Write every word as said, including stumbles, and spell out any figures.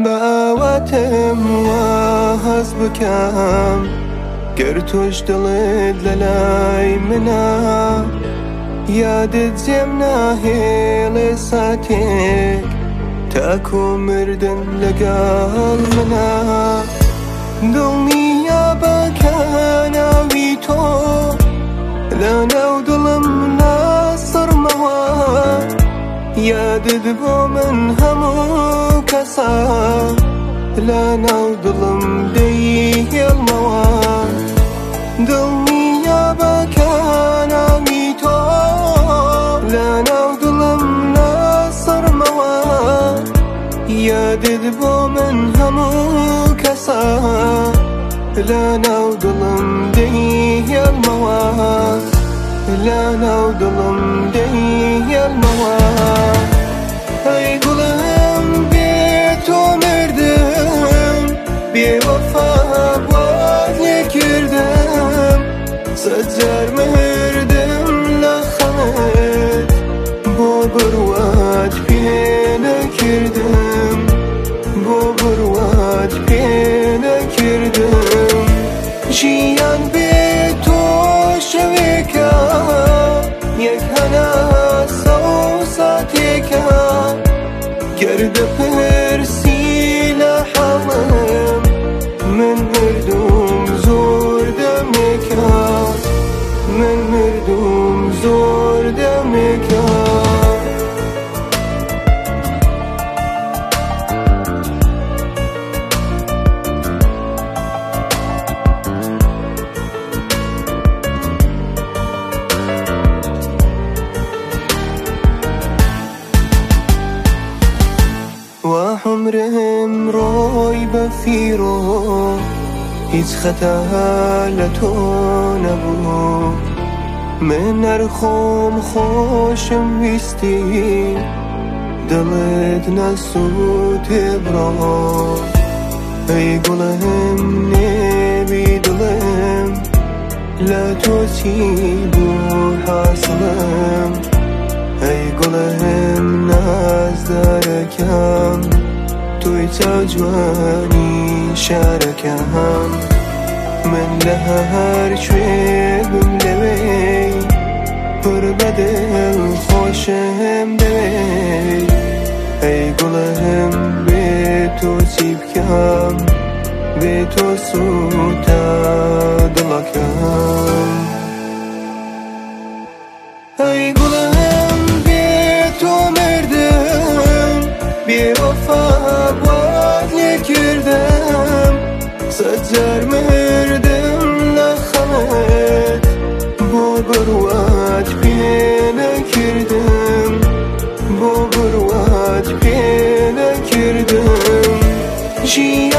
باواتم واهز بکەم گر تۆش دڵت لەلای منە یادت جێم ناهێڵێ ساتێک تاکو مردن لەگەڵ منە دڵنیا بەکە ناوی تۆ لە ناو دڵم ناسڕمەوە یادت بۆ من هەموو کەسە لە ناو دڵم دەیهێڵمەوە دڵنیا بەکە ناوی تۆ لە ناو دڵم ناسڕمەوە یادت بۆ من هەموو کەسە لە ناو دڵم دەیهێڵمەوە لە ناو دڵم دەیهێڵمەوە ئەی گوڵم بێ تۆ مردم بێوەفا وات لێ کردم سەد جار مردم لە خەمت بۆ بڕوات پێ نەکردم بۆ بڕوات پێ نەکردم ژیان بێ تۆ شەوێکە یەک هەناسە و ساتێکە گەر دەپرسی لە حەڵم من مردوم زۆر دەمێکە من مردوم زۆر دەمێکە وعمرم ڕۆی بە فیرۆ هیچ خەتا لە تۆ نەبوو من نەرخۆم خۆشم ویستی دڵت نەسووتێ بڕۆ ئەی گوڵم نێوی دڵم لە تۆ چی بوو حاسڵم ئەی گوڵم نازدارەکەم توی چاو جوانی شارەکەم من لە هەر کوێ بم لەوێ پڕ بە دڵ خۆشم دەوێ ئەی گوڵم بێ تۆ چی بکەم بێ تۆ سووتە دڵەکەم ئەی گوڵم بێ تۆ مردم بێوەفا وات لێ کردم سەد جار مردم لە خەمت بۆ بڕوات پێ نەکردم بۆ بڕوات پێ نەکردم